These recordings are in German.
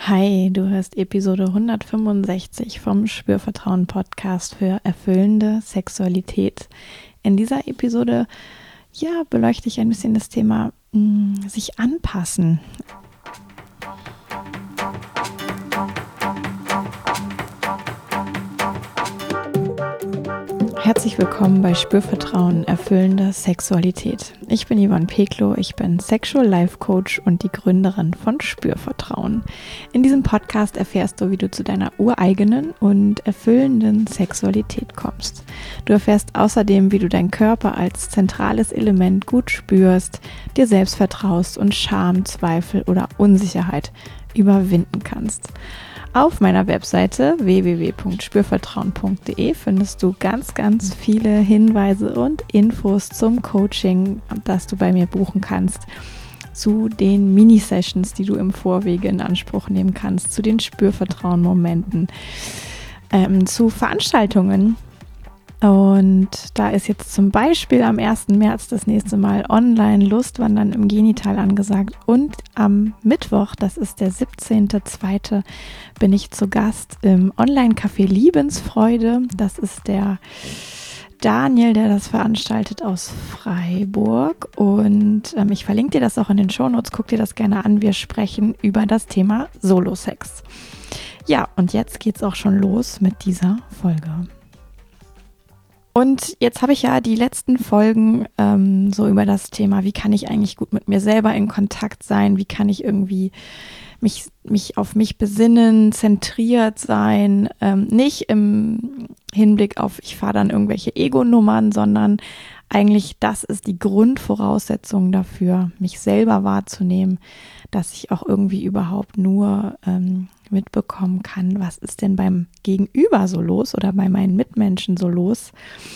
Hi, du hörst Episode 165 vom Spürvertrauen-Podcast für erfüllende Sexualität. In dieser Episode, beleuchte ich ein bisschen das Thema sich anpassen. Herzlich willkommen bei Spürvertrauen, erfüllende Sexualität. Ich bin Yvonne Peklo, ich bin Sexual Life Coach und die Gründerin von Spürvertrauen. In diesem Podcast erfährst du, wie du zu deiner ureigenen und erfüllenden Sexualität kommst. Du erfährst außerdem, wie du deinen Körper als zentrales Element gut spürst, dir selbst vertraust und Scham, Zweifel oder Unsicherheit überwinden kannst. Auf meiner Webseite www.spürvertrauen.de findest du ganz viele Hinweise und Infos zum Coaching, das du bei mir buchen kannst, zu den Mini-Sessions, die du im Vorwege in Anspruch nehmen kannst, zu den Spürvertrauen-Momenten, zu Veranstaltungen. Und da ist jetzt zum Beispiel am 1. März das nächste Mal Online-Lustwandern im Genital angesagt. Und am Mittwoch, das ist der 17.02., bin ich zu Gast im Online-Café Liebensfreude. Das ist der Daniel, der das veranstaltet aus Freiburg. Und ich verlinke dir das auch in den Shownotes. Guck dir das gerne an. Wir sprechen über das Thema Solo-Sex. Ja, und jetzt geht's auch schon los mit dieser Folge. Und jetzt habe ich ja die letzten Folgen so über das Thema, wie kann ich eigentlich gut mit mir selber in Kontakt sein, wie kann ich irgendwie mich auf mich besinnen, zentriert sein, nicht im Hinblick auf, ich fahre dann irgendwelche Ego-Nummern, sondern eigentlich das ist die Grundvoraussetzung dafür, mich selber wahrzunehmen, dass ich auch irgendwie überhaupt nur mitbekommen kann, was ist denn beim Gegenüber so los oder bei meinen Mitmenschen so los.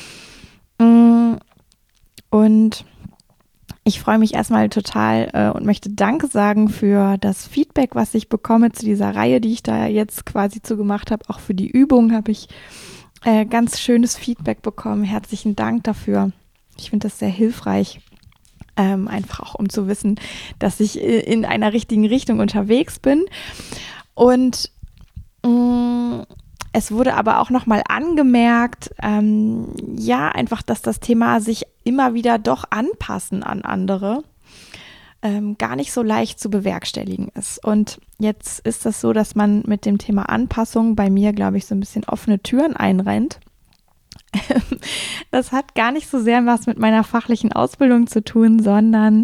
Und ich freue mich erstmal total und möchte Danke sagen für das Feedback, was ich bekomme zu dieser Reihe, die ich da jetzt quasi zu gemacht habe. Auch für die Übung habe ich ganz schönes Feedback bekommen. Herzlichen Dank dafür. Ich finde das sehr hilfreich. Einfach auch, um zu wissen, dass ich in einer richtigen Richtung unterwegs bin. Und es wurde aber auch nochmal angemerkt, einfach, dass das Thema sich immer wieder doch anpassen an andere gar nicht so leicht zu bewerkstelligen ist. Und jetzt ist das so, dass man mit dem Thema Anpassung bei mir, glaube ich, so ein bisschen offene Türen einrennt. Das hat gar nicht so sehr was mit meiner fachlichen Ausbildung zu tun, sondern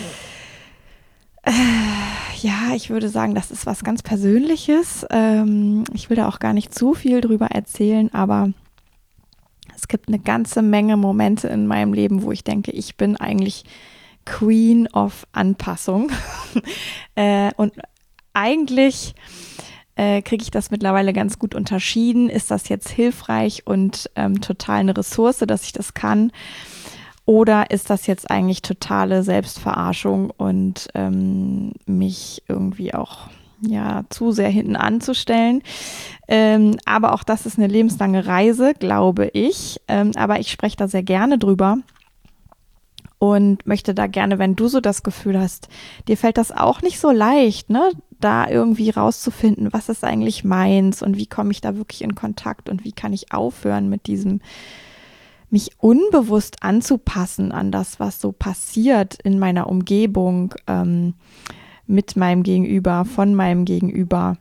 ich würde sagen, das ist was ganz Persönliches. Ich will da auch gar nicht zu viel drüber erzählen, aber es gibt eine ganze Menge Momente in meinem Leben, wo ich denke, ich bin eigentlich Queen of Anpassung. Und eigentlich kriege ich das mittlerweile ganz gut unterschieden. Ist das jetzt hilfreich und total eine Ressource, dass ich das kann? Oder ist das jetzt eigentlich totale Selbstverarschung und mich irgendwie auch zu sehr hinten anzustellen? Aber auch das ist eine lebenslange Reise, glaube ich. Aber ich spreche da sehr gerne drüber und möchte da gerne, wenn du so das Gefühl hast, dir fällt das auch nicht so leicht, ne, da irgendwie rauszufinden, was ist eigentlich meins und wie komme ich da wirklich in Kontakt und wie kann ich aufhören mit diesem mich unbewusst anzupassen an das, was so passiert in meiner Umgebung, mit meinem Gegenüber, von meinem Gegenüber.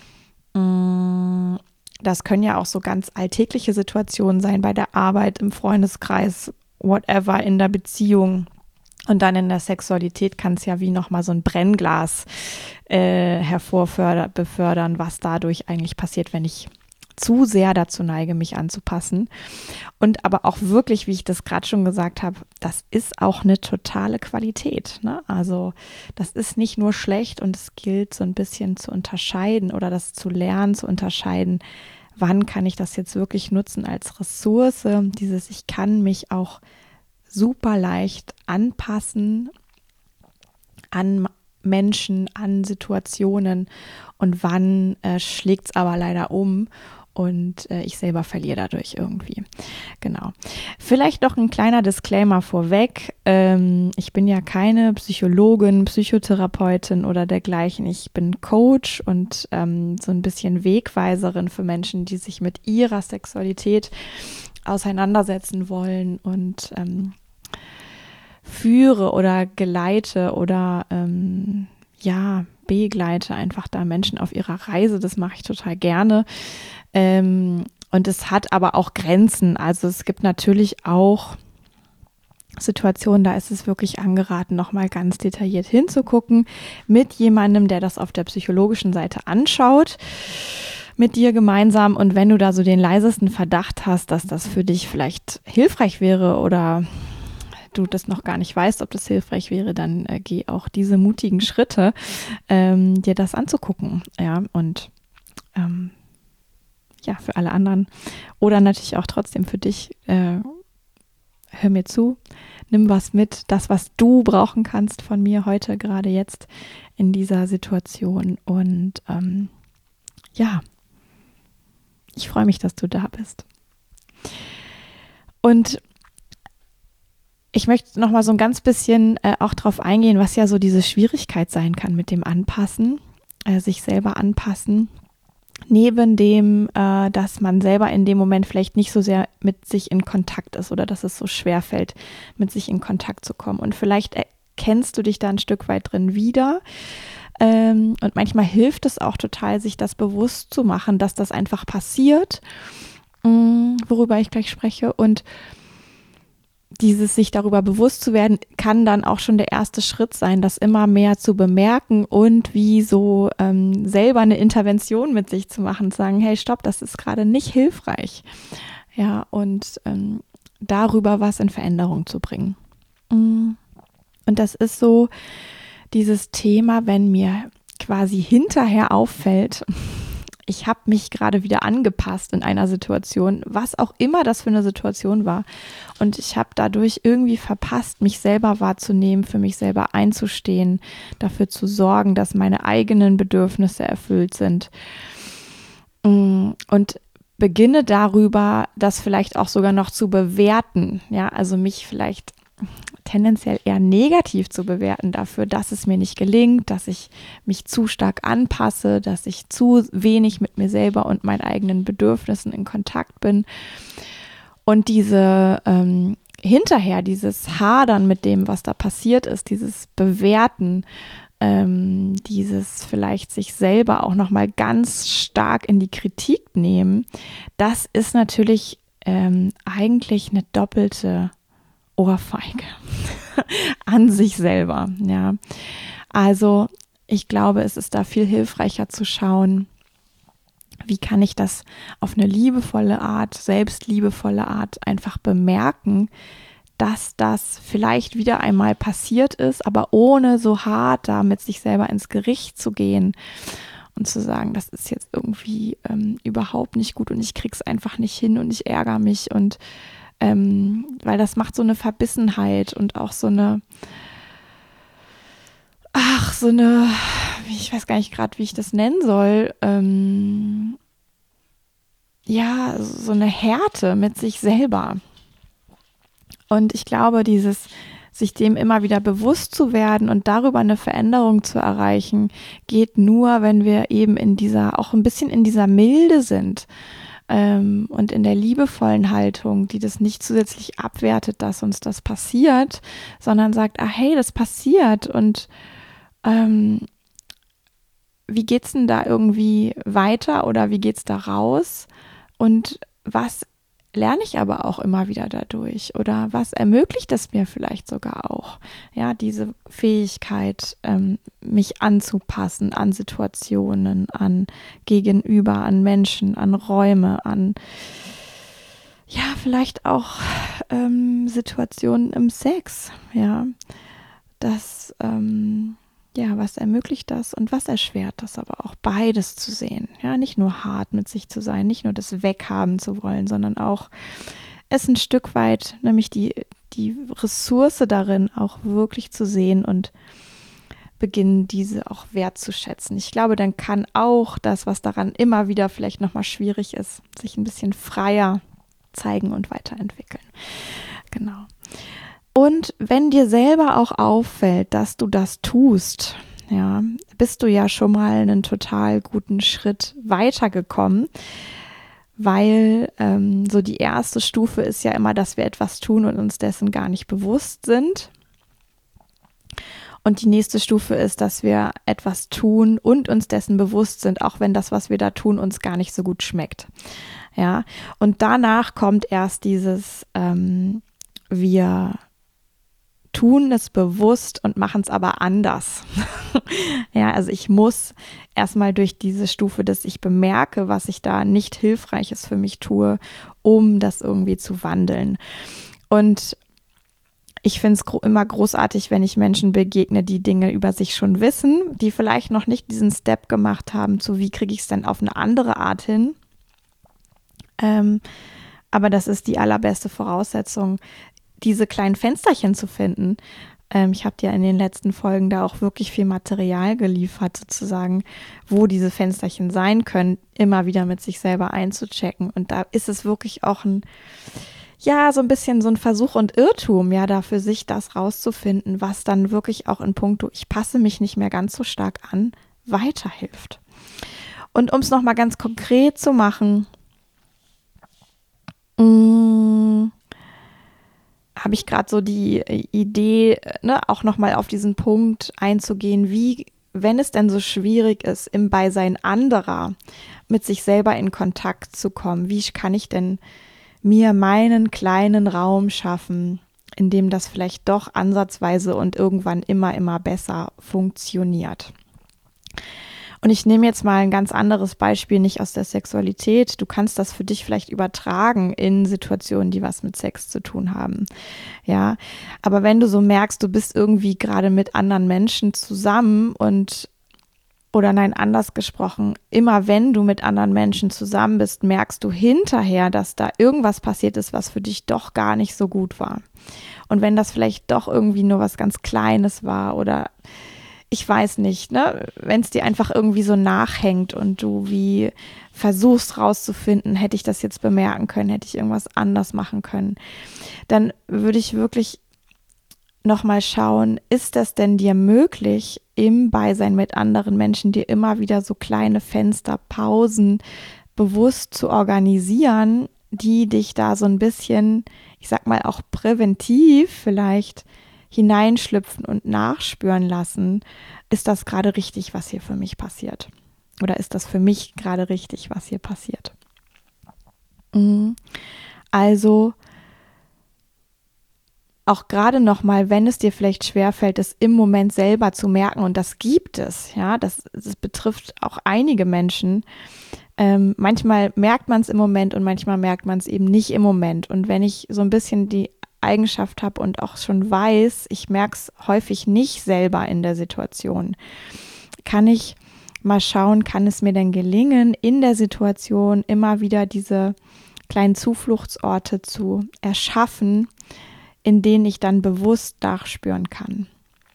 Das können ja auch so ganz alltägliche Situationen sein, bei der Arbeit, im Freundeskreis, whatever, in der Beziehung. Und dann in der Sexualität kann es ja wie nochmal so ein Brennglas befördern, was dadurch eigentlich passiert, wenn ich zu sehr dazu neige, mich anzupassen. Und aber auch wirklich, wie ich das gerade schon gesagt habe, das ist auch eine totale Qualität, ne? Also das ist nicht nur schlecht und es gilt so ein bisschen zu unterscheiden oder das zu lernen, zu unterscheiden, wann kann ich das jetzt wirklich nutzen als Ressource, ich kann mich auch super leicht anpassen an Menschen, an Situationen und wann schlägt es aber leider um und ich selber verliere dadurch irgendwie. Genau. Vielleicht noch ein kleiner Disclaimer vorweg. Ich bin ja keine Psychologin, Psychotherapeutin oder dergleichen. Ich bin Coach und so ein bisschen Wegweiserin für Menschen, die sich mit ihrer Sexualität auseinandersetzen wollen und führe oder geleite oder begleite einfach da Menschen auf ihrer Reise. Das mache ich total gerne. Und es hat aber auch Grenzen. Also es gibt natürlich auch Situationen, da ist es wirklich angeraten, nochmal ganz detailliert hinzugucken mit jemandem, der das auf der psychologischen Seite anschaut, mit dir gemeinsam. Und wenn du da so den leisesten Verdacht hast, dass das für dich vielleicht hilfreich wäre oder du das noch gar nicht weißt, ob das hilfreich wäre, dann geh auch diese mutigen Schritte, dir das anzugucken. Ja, und für alle anderen oder natürlich auch trotzdem für dich, hör mir zu, nimm was mit, das, was du brauchen kannst von mir heute, gerade jetzt in dieser Situation. Und ich freue mich, dass du da bist. Und ich möchte noch mal so ein ganz bisschen auch drauf eingehen, was ja so diese Schwierigkeit sein kann mit dem Anpassen, sich selber anpassen. Neben dem, dass man selber in dem Moment vielleicht nicht so sehr mit sich in Kontakt ist oder dass es so schwer fällt, mit sich in Kontakt zu kommen. Und vielleicht erkennst du dich da ein Stück weit drin wieder. Und manchmal hilft es auch total, sich das bewusst zu machen, dass das einfach passiert, worüber ich gleich spreche. Und dieses sich darüber bewusst zu werden, kann dann auch schon der erste Schritt sein, das immer mehr zu bemerken und wie so selber eine Intervention mit sich zu machen, zu sagen, hey, stopp, das ist gerade nicht hilfreich. Ja, und darüber was in Veränderung zu bringen. Und das ist so dieses Thema, wenn mir quasi hinterher auffällt, ich habe mich gerade wieder angepasst in einer Situation, was auch immer das für eine Situation war. Und ich habe dadurch irgendwie verpasst, mich selber wahrzunehmen, für mich selber einzustehen, dafür zu sorgen, dass meine eigenen Bedürfnisse erfüllt sind. Und beginne darüber, das vielleicht auch sogar noch zu bewerten. Ja, also mich vielleicht tendenziell eher negativ zu bewerten dafür, dass es mir nicht gelingt, dass ich mich zu stark anpasse, dass ich zu wenig mit mir selber und meinen eigenen Bedürfnissen in Kontakt bin. Und diese hinterher, dieses Hadern mit dem, was da passiert ist, dieses Bewerten, dieses vielleicht sich selber auch nochmal ganz stark in die Kritik nehmen, das ist natürlich eigentlich eine doppelte Ohrfeige an sich selber, ja. Also ich glaube, es ist da viel hilfreicher zu schauen, wie kann ich das auf eine liebevolle Art, selbstliebevolle Art einfach bemerken, dass das vielleicht wieder einmal passiert ist, aber ohne so hart da mit sich selber ins Gericht zu gehen und zu sagen, das ist jetzt irgendwie überhaupt nicht gut und ich krieg's einfach nicht hin und ich ärgere mich und weil das macht so eine Verbissenheit und auch so eine, ich weiß gar nicht gerade, wie ich das nennen soll, so eine Härte mit sich selber. Und ich glaube, sich dem immer wieder bewusst zu werden und darüber eine Veränderung zu erreichen, geht nur, wenn wir eben auch ein bisschen in dieser Milde sind. Und in der liebevollen Haltung, die das nicht zusätzlich abwertet, dass uns das passiert, sondern sagt, hey, das passiert und wie geht's denn da irgendwie weiter oder wie geht's da raus und was lerne ich aber auch immer wieder dadurch oder was ermöglicht es mir vielleicht sogar auch, ja, diese Fähigkeit, mich anzupassen an Situationen, an Gegenüber, an Menschen, an Räume, an, ja, vielleicht auch Situationen im Sex, ja, das, was ermöglicht das und was erschwert das aber auch, beides zu sehen, ja, nicht nur hart mit sich zu sein, nicht nur das weghaben zu wollen, sondern auch es ein Stück weit, nämlich die Ressource darin auch wirklich zu sehen und beginnen, diese auch wertzuschätzen. Ich glaube, dann kann auch das, was daran immer wieder vielleicht nochmal schwierig ist, sich ein bisschen freier zeigen und weiterentwickeln. Genau. Und wenn dir selber auch auffällt, dass du das tust, ja, bist du ja schon mal einen total guten Schritt weitergekommen, weil so die erste Stufe ist ja immer, dass wir etwas tun und uns dessen gar nicht bewusst sind. Und die nächste Stufe ist, dass wir etwas tun und uns dessen bewusst sind, auch wenn das, was wir da tun, uns gar nicht so gut schmeckt. Ja, und danach kommt erst dieses, wir tun es bewusst und machen es aber anders. Ja, also ich muss erstmal durch diese Stufe, dass ich bemerke, was ich da nicht Hilfreiches für mich tue, um das irgendwie zu wandeln. Und ich finde es immer großartig, wenn ich Menschen begegne, die Dinge über sich schon wissen, die vielleicht noch nicht diesen Step gemacht haben, zu wie kriege ich es denn auf eine andere Art hin. Aber das ist die allerbeste Voraussetzung, diese kleinen Fensterchen zu finden. Ich habe dir in den letzten Folgen da auch wirklich viel Material geliefert, sozusagen, wo diese Fensterchen sein können, immer wieder mit sich selber einzuchecken. Und da ist es wirklich auch so ein bisschen so ein Versuch und Irrtum, ja, da für sich das rauszufinden, was dann wirklich auch in puncto, ich passe mich nicht mehr ganz so stark an, weiterhilft. Und um es nochmal ganz konkret zu machen, habe ich gerade so die Idee, auch nochmal auf diesen Punkt einzugehen, wie, wenn es denn so schwierig ist, im Beisein anderer mit sich selber in Kontakt zu kommen, wie kann ich denn mir meinen kleinen Raum schaffen, in dem das vielleicht doch ansatzweise und irgendwann immer besser funktioniert. Und ich nehme jetzt mal ein ganz anderes Beispiel, nicht aus der Sexualität. Du kannst das für dich vielleicht übertragen in Situationen, die was mit Sex zu tun haben. Ja, aber wenn du so merkst, du bist irgendwie gerade mit anderen Menschen zusammen anders gesprochen, immer wenn du mit anderen Menschen zusammen bist, merkst du hinterher, dass da irgendwas passiert ist, was für dich doch gar nicht so gut war. Und wenn das vielleicht doch irgendwie nur was ganz Kleines war oder ich weiß nicht, wenn es dir einfach irgendwie so nachhängt und du wie versuchst rauszufinden, hätte ich das jetzt bemerken können, hätte ich irgendwas anders machen können, dann würde ich wirklich nochmal schauen, ist das denn dir möglich, im Beisein mit anderen Menschen dir immer wieder so kleine Fenster, Pausen bewusst zu organisieren, die dich da so ein bisschen, ich sag mal auch präventiv vielleicht hineinschlüpfen und nachspüren lassen, ist das gerade richtig, was hier für mich passiert? Oder ist das für mich gerade richtig, was hier passiert? Also auch gerade nochmal, wenn es dir vielleicht schwerfällt, es im Moment selber zu merken, und das gibt es, ja, das betrifft auch einige Menschen. Manchmal merkt man es im Moment und manchmal merkt man es eben nicht im Moment. Und wenn ich so ein bisschen die Eigenschaft habe und auch schon weiß, ich merke es häufig nicht selber in der Situation, kann ich mal schauen, kann es mir denn gelingen, in der Situation immer wieder diese kleinen Zufluchtsorte zu erschaffen, in denen ich dann bewusst nachspüren kann.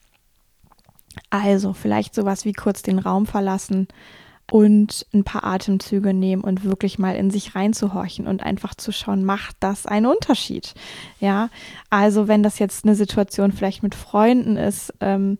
Also vielleicht sowas wie kurz den Raum verlassen und ein paar Atemzüge nehmen und wirklich mal in sich reinzuhorchen und einfach zu schauen, macht das einen Unterschied? Ja, also wenn das jetzt eine Situation vielleicht mit Freunden ist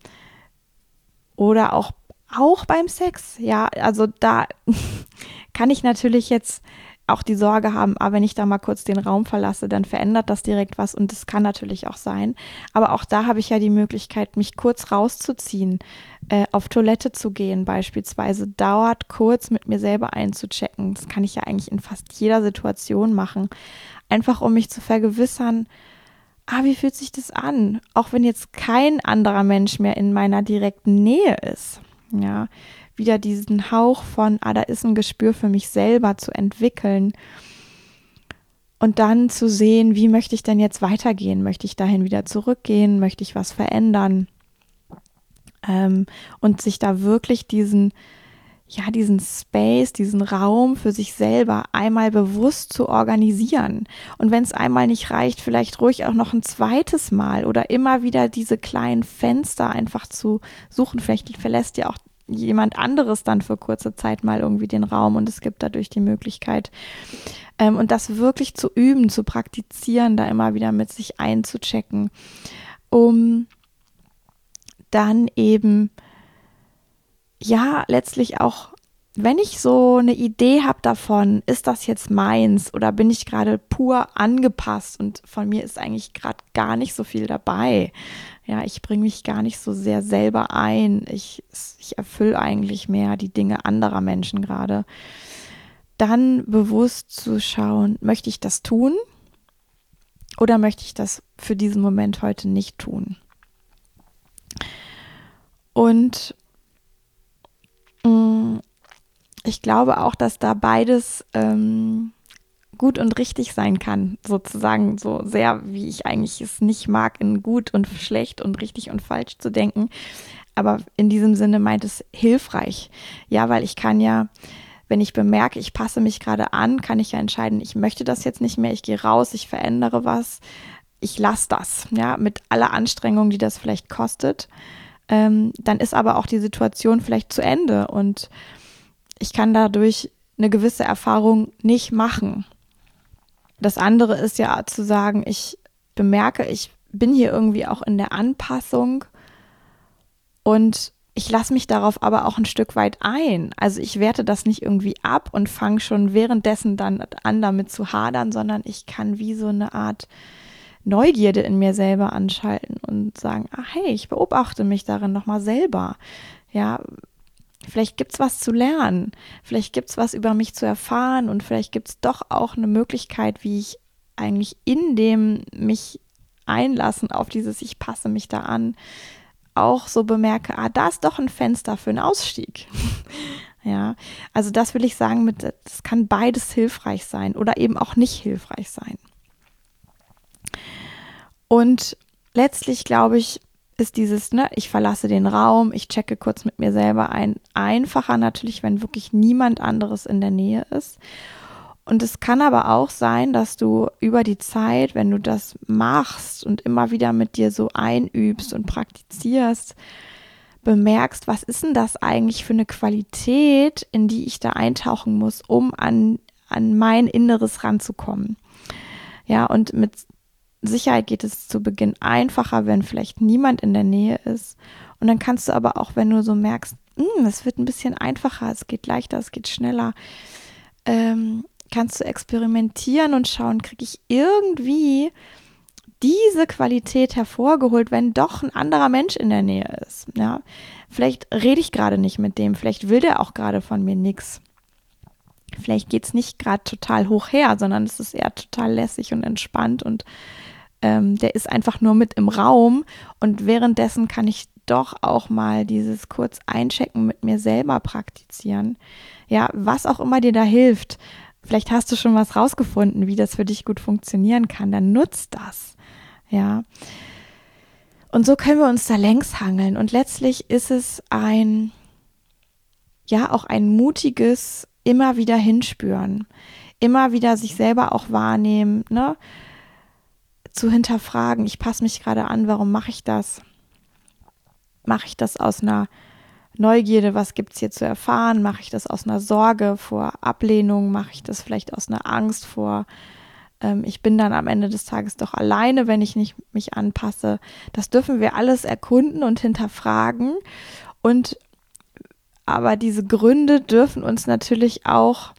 oder auch beim Sex, ja, also da kann ich natürlich jetzt auch die Sorge haben, wenn ich da mal kurz den Raum verlasse, dann verändert das direkt was und das kann natürlich auch sein. Aber auch da habe ich ja die Möglichkeit, mich kurz rauszuziehen, auf Toilette zu gehen beispielsweise, dauert kurz mit mir selber einzuchecken. Das kann ich ja eigentlich in fast jeder Situation machen. Einfach um mich zu vergewissern, wie fühlt sich das an? Auch wenn jetzt kein anderer Mensch mehr in meiner direkten Nähe ist. Ja, wieder diesen Hauch von, da ist ein Gespür für mich selber zu entwickeln und dann zu sehen, wie möchte ich denn jetzt weitergehen? Möchte ich dahin wieder zurückgehen? Möchte ich was verändern? Und sich da wirklich diesen diesen Space, diesen Raum für sich selber einmal bewusst zu organisieren. Und wenn es einmal nicht reicht, vielleicht ruhig auch noch ein zweites Mal oder immer wieder diese kleinen Fenster einfach zu suchen. Vielleicht verlässt ja auch jemand anderes dann für kurze Zeit mal irgendwie den Raum und es gibt dadurch die Möglichkeit. Und das wirklich zu üben, zu praktizieren, da immer wieder mit sich einzuchecken, um dann eben letztlich auch, wenn ich so eine Idee habe davon, ist das jetzt meins oder bin ich gerade pur angepasst und von mir ist eigentlich gerade gar nicht so viel dabei. Ja, ich bringe mich gar nicht so sehr selber ein. Ich erfülle eigentlich mehr die Dinge anderer Menschen gerade. Dann bewusst zu schauen, möchte ich das tun oder möchte ich das für diesen Moment heute nicht tun? Und ich glaube auch, dass da beides gut und richtig sein kann, sozusagen so sehr, wie ich eigentlich es nicht mag, in gut und schlecht und richtig und falsch zu denken. Aber in diesem Sinne meint es hilfreich. Ja, weil ich kann ja, wenn ich bemerke, ich passe mich gerade an, kann ich ja entscheiden, ich möchte das jetzt nicht mehr, ich gehe raus, ich verändere was, ich lasse das, ja, mit aller Anstrengung, die das vielleicht kostet. Dann ist aber auch die Situation vielleicht zu Ende und ich kann dadurch eine gewisse Erfahrung nicht machen. Das andere ist ja zu sagen, ich bemerke, ich bin hier irgendwie auch in der Anpassung und ich lasse mich darauf aber auch ein Stück weit ein. Also ich werte das nicht irgendwie ab und fange schon währenddessen dann an, damit zu hadern, sondern ich kann wie so eine Art Neugierde in mir selber anschalten und sagen, hey, ich beobachte mich darin nochmal selber. Ja, vielleicht gibt es was zu lernen, vielleicht gibt es was über mich zu erfahren und vielleicht gibt es doch auch eine Möglichkeit, wie ich eigentlich in dem mich einlassen auf dieses ich passe mich da an, auch so bemerke, da ist doch ein Fenster für einen Ausstieg. Ja, also das will ich sagen, das kann beides hilfreich sein oder eben auch nicht hilfreich sein. Und letztlich, glaube ich, ist dieses, ich verlasse den Raum, ich checke kurz mit mir selber ein, einfacher natürlich, wenn wirklich niemand anderes in der Nähe ist. Und es kann aber auch sein, dass du über die Zeit, wenn du das machst und immer wieder mit dir so einübst und praktizierst, bemerkst, was ist denn das eigentlich für eine Qualität, in die ich da eintauchen muss, um an mein Inneres ranzukommen. Ja, und mit Sicherheit geht es zu Beginn einfacher, wenn vielleicht niemand in der Nähe ist. Und dann kannst du aber auch, wenn du so merkst, es wird ein bisschen einfacher, es geht leichter, es geht schneller, kannst du experimentieren und schauen, kriege ich irgendwie diese Qualität hervorgeholt, wenn doch ein anderer Mensch in der Nähe ist. Ja? Vielleicht rede ich gerade nicht mit dem, vielleicht will der auch gerade von mir nichts. Vielleicht geht es nicht gerade total hoch her, sondern es ist eher total lässig und entspannt und der ist einfach nur mit im Raum und währenddessen kann ich doch auch mal dieses kurz einchecken mit mir selber praktizieren. Ja, was auch immer dir da hilft. Vielleicht hast du schon was rausgefunden, wie das für dich gut funktionieren kann, dann nutzt das. Ja. Und so können wir uns da längs hangeln und letztlich ist es auch ein mutiges immer wieder hinspüren, immer wieder sich selber auch wahrnehmen, zu hinterfragen, ich passe mich gerade an, warum mache ich das? Mache ich das aus einer Neugierde, was gibt es hier zu erfahren? Mache ich das aus einer Sorge vor Ablehnung? Mache ich das vielleicht aus einer Angst vor, ich bin dann am Ende des Tages doch alleine, wenn ich nicht mich anpasse? Das dürfen wir alles erkunden und hinterfragen. Aber diese Gründe dürfen uns natürlich auch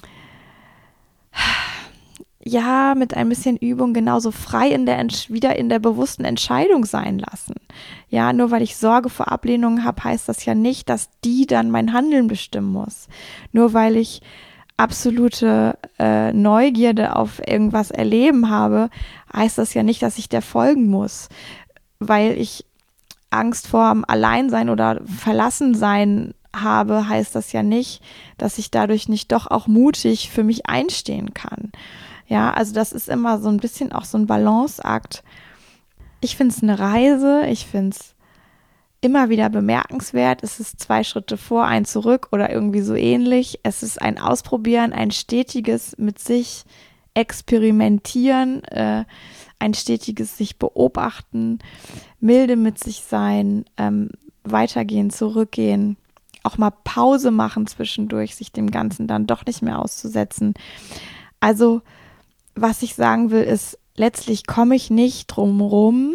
mit ein bisschen Übung genauso frei wieder in der bewussten Entscheidung sein lassen. Ja, nur weil ich Sorge vor Ablehnung habe, heißt das ja nicht, dass die dann mein Handeln bestimmen muss. Nur weil ich absolute Neugierde auf irgendwas erleben habe, heißt das ja nicht, dass ich der folgen muss. Weil ich Angst vorm Alleinsein oder Verlassensein habe, heißt das ja nicht, dass ich dadurch nicht doch auch mutig für mich einstehen kann. Ja, also das ist immer so ein bisschen auch so ein Balanceakt. Ich finde es eine Reise, ich finde es immer wieder bemerkenswert. Es ist 2 Schritte vor, ein zurück oder irgendwie so ähnlich. Es ist ein Ausprobieren, ein stetiges mit sich experimentieren, ein stetiges sich beobachten, milde mit sich sein, weitergehen, zurückgehen, auch mal Pause machen zwischendurch, sich dem Ganzen dann doch nicht mehr auszusetzen. Also, was ich sagen will, ist, letztlich komme ich nicht drum rum,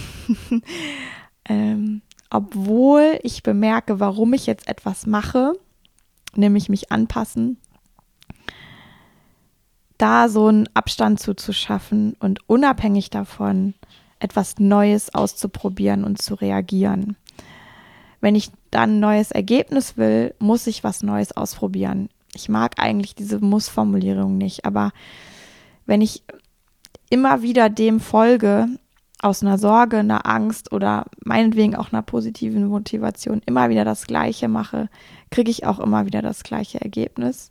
obwohl ich bemerke, warum ich jetzt etwas mache, nämlich mich anpassen, da so einen Abstand zu schaffen und unabhängig davon etwas Neues auszuprobieren und zu reagieren. Wenn ich dann ein neues Ergebnis will, muss ich was Neues ausprobieren. Ich mag eigentlich diese Muss-Formulierung nicht, aber wenn ich immer wieder dem folge, aus einer Sorge, einer Angst oder meinetwegen auch einer positiven Motivation immer wieder das Gleiche mache, kriege ich auch immer wieder das gleiche Ergebnis.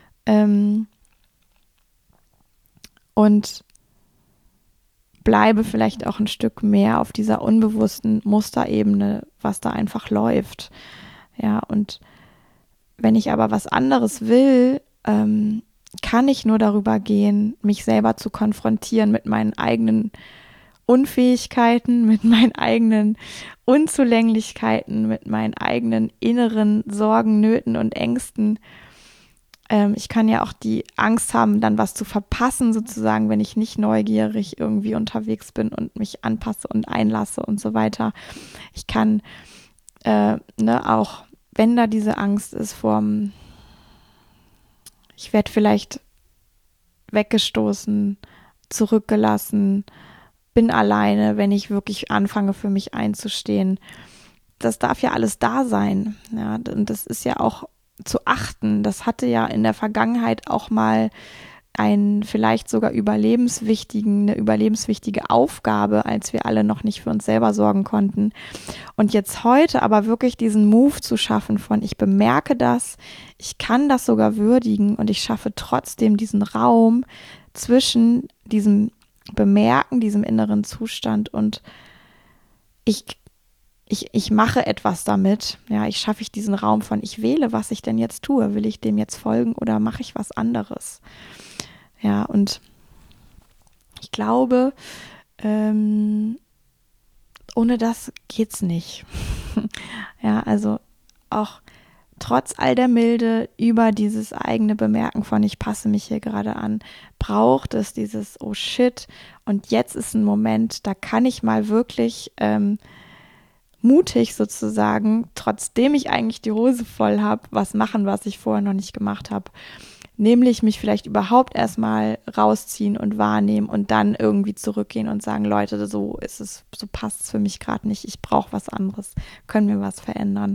Und bleibe vielleicht auch ein Stück mehr auf dieser unbewussten Musterebene, was da einfach läuft. Ja, und wenn ich aber was anderes will, kann ich nur darüber gehen, mich selber zu konfrontieren mit meinen eigenen Unfähigkeiten, mit meinen eigenen Unzulänglichkeiten, mit meinen eigenen inneren Sorgen, Nöten und Ängsten. Ich kann ja auch die Angst haben, dann was zu verpassen, sozusagen, wenn ich nicht neugierig irgendwie unterwegs bin und mich anpasse und einlasse und so weiter. Ich kann auch, wenn da diese Angst ist ich werde vielleicht weggestoßen, zurückgelassen, bin alleine, wenn ich wirklich anfange, für mich einzustehen. Das darf ja alles da sein. Ja, und das ist ja auch zu achten. Das hatte ja in der Vergangenheit auch mal vielleicht sogar eine überlebenswichtige Aufgabe, als wir alle noch nicht für uns selber sorgen konnten. Und jetzt heute aber wirklich diesen Move zu schaffen von, ich bemerke das, ich kann das sogar würdigen und ich schaffe trotzdem diesen Raum zwischen diesem Bemerken, diesem inneren Zustand und ich mache etwas damit. Ja, schaffe diesen Raum von, ich wähle, was ich denn jetzt tue. Will ich dem jetzt folgen oder mache ich was anderes? Ja, und ich glaube, ohne das geht's nicht. Ja, also auch trotz all der Milde über dieses eigene Bemerken von, ich passe mich hier gerade an, braucht es dieses, oh shit, und jetzt ist ein Moment, da kann ich mal wirklich mutig sozusagen, trotzdem ich eigentlich die Hose voll habe, was machen, was ich vorher noch nicht gemacht habe. Nämlich mich vielleicht überhaupt erstmal rausziehen und wahrnehmen und dann irgendwie zurückgehen und sagen, Leute, so ist es, so passt es für mich gerade nicht, ich brauche was anderes, können wir was verändern.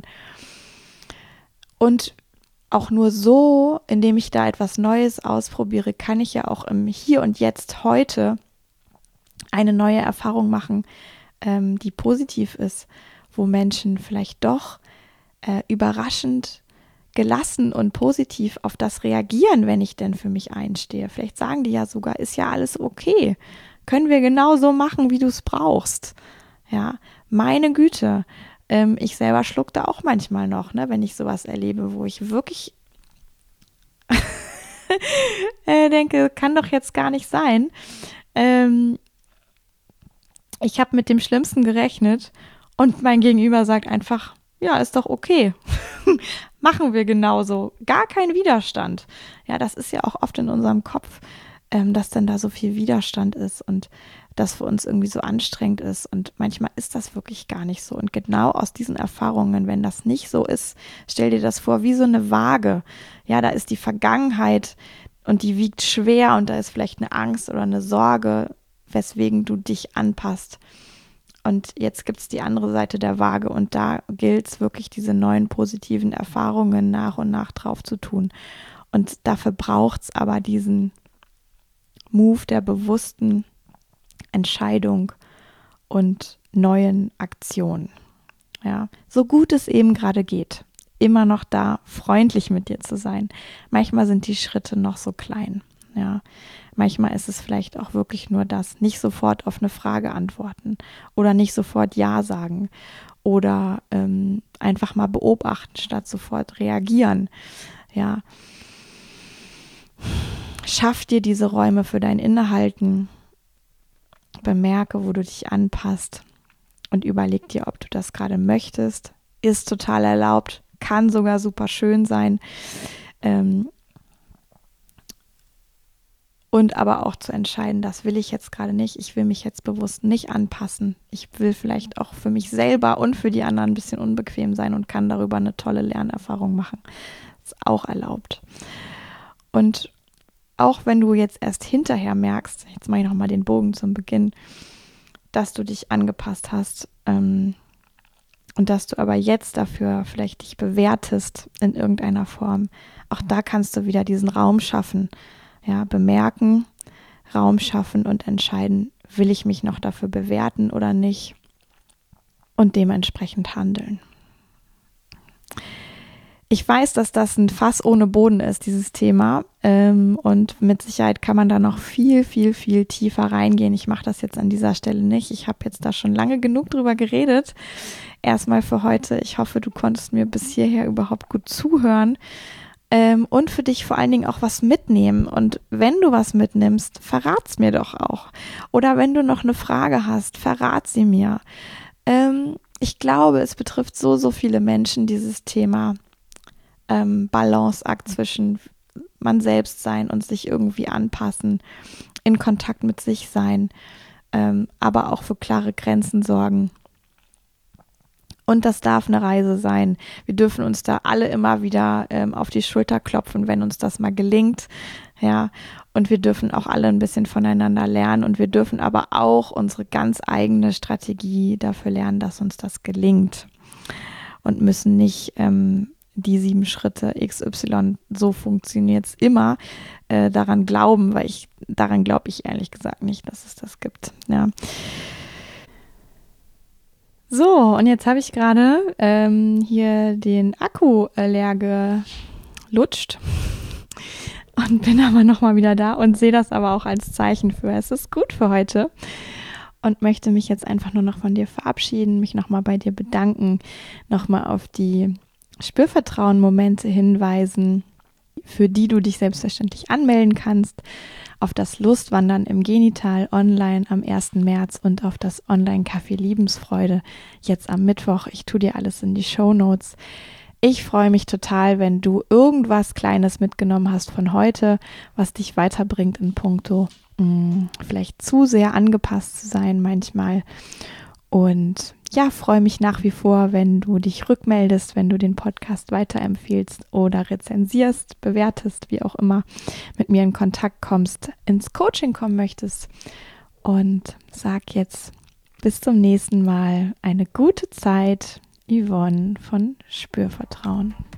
Und auch nur so, indem ich da etwas Neues ausprobiere, kann ich ja auch im Hier und Jetzt heute eine neue Erfahrung machen, die positiv ist, wo Menschen vielleicht doch überraschend gelassen und positiv auf das reagieren, wenn ich denn für mich einstehe. Vielleicht sagen die ja sogar, ist ja alles okay. Können wir genau so machen, wie du es brauchst. Ja, meine Güte. Ich selber schluck da auch manchmal noch, ne, wenn ich sowas erlebe, wo ich wirklich denke, kann doch jetzt gar nicht sein. Ich habe mit dem Schlimmsten gerechnet und mein Gegenüber sagt einfach, ja, ist doch okay. Machen wir genauso. Gar kein Widerstand. Ja, das ist ja auch oft in unserem Kopf, dass dann da so viel Widerstand ist und das für uns irgendwie so anstrengend ist. Und manchmal ist das wirklich gar nicht so. Und genau aus diesen Erfahrungen, wenn das nicht so ist, stell dir das vor, wie so eine Waage. Ja, da ist die Vergangenheit und die wiegt schwer und da ist vielleicht eine Angst oder eine Sorge, weswegen du dich anpasst. Und jetzt gibt es die andere Seite der Waage und da gilt es wirklich, diese neuen positiven Erfahrungen nach und nach drauf zu tun. Und dafür braucht es aber diesen Move der bewussten Entscheidung und neuen Aktionen. Ja, so gut es eben gerade geht. Immer noch da, freundlich mit dir zu sein. Manchmal sind die Schritte noch so klein. Ja, manchmal ist es vielleicht auch wirklich nur das, nicht sofort auf eine Frage antworten oder nicht sofort Ja sagen oder einfach mal beobachten, statt sofort reagieren. Ja. Schaff dir diese Räume für dein Innehalten. Bemerke, wo du dich anpasst und überleg dir, ob du das gerade möchtest. Ist total erlaubt, kann sogar super schön sein. Und aber auch zu entscheiden, das will ich jetzt gerade nicht. Ich will mich jetzt bewusst nicht anpassen. Ich will vielleicht auch für mich selber und für die anderen ein bisschen unbequem sein und kann darüber eine tolle Lernerfahrung machen. Ist auch erlaubt. Und auch wenn du jetzt erst hinterher merkst, jetzt mache ich nochmal den Bogen zum Beginn, dass du dich angepasst hast und dass du aber jetzt dafür vielleicht dich bewertest in irgendeiner Form, auch da kannst du wieder diesen Raum schaffen. Ja, bemerken, Raum schaffen und entscheiden, will ich mich noch dafür bewerten oder nicht und dementsprechend handeln. Ich weiß, dass das ein Fass ohne Boden ist, dieses Thema. Und mit Sicherheit kann man da noch viel, viel, viel tiefer reingehen. Ich mache das jetzt an dieser Stelle nicht. Ich habe jetzt da schon lange genug drüber geredet. Erstmal für heute. Ich hoffe, du konntest mir bis hierher überhaupt gut zuhören. Und für dich vor allen Dingen auch was mitnehmen. Und wenn du was mitnimmst, verrat's mir doch auch. Oder wenn du noch eine Frage hast, verrat sie mir. Ich glaube, es betrifft so viele Menschen, dieses Thema Balanceakt zwischen man selbst sein und sich irgendwie anpassen, in Kontakt mit sich sein, aber auch für klare Grenzen sorgen. Und das darf eine Reise sein. Wir dürfen uns da alle immer wieder auf die Schulter klopfen, wenn uns das mal gelingt. Ja, und wir dürfen auch alle ein bisschen voneinander lernen und wir dürfen aber auch unsere ganz eigene Strategie dafür lernen, dass uns das gelingt. Und müssen nicht die 7 Schritte XY, so funktioniert es immer, daran glauben, weil daran glaube ich ehrlich gesagt nicht, dass es das gibt. Ja. So, und jetzt habe ich gerade hier den Akku leer gelutscht und bin aber nochmal wieder da und sehe das aber auch als Zeichen für, es ist gut für heute und möchte mich jetzt einfach nur noch von dir verabschieden, mich nochmal bei dir bedanken, nochmal auf die Spürvertrauen-Momente hinweisen, für die du dich selbstverständlich anmelden kannst, auf das Lustwandern im Genital online am 1. März und auf das Online-Café Liebensfreude jetzt am Mittwoch. Ich tue dir alles in die Shownotes. Ich freue mich total, wenn du irgendwas Kleines mitgenommen hast von heute, was dich weiterbringt in puncto vielleicht zu sehr angepasst zu sein manchmal. Und ja, freue mich nach wie vor, wenn du dich rückmeldest, wenn du den Podcast weiterempfiehlst oder rezensierst, bewertest, wie auch immer, mit mir in Kontakt kommst, ins Coaching kommen möchtest. Und sag jetzt bis zum nächsten Mal eine gute Zeit, Yvonne von Spürvertrauen.